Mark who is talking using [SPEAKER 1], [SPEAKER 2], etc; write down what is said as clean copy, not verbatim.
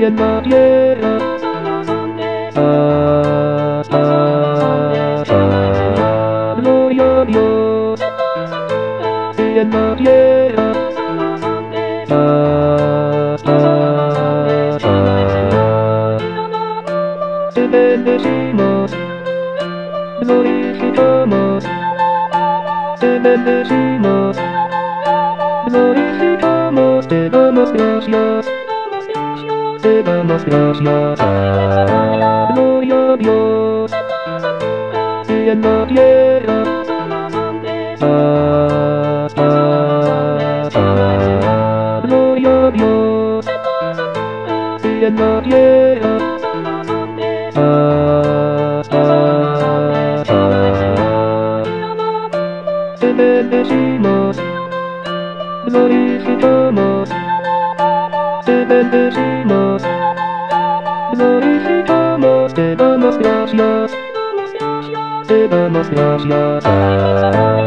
[SPEAKER 1] en la tierra. Gloria a Dios. En la tierra. Te bendecimos, glorificamos, te bendecimos, glorificamos, te damos gracias, te damos gracias. Gloria a Dios, y en la tierra. Gloria a Dios, y en la tierra. Te bendecimos, glorificamos, te bendecimos, glorificamos, te damos gracias, te damos gracias.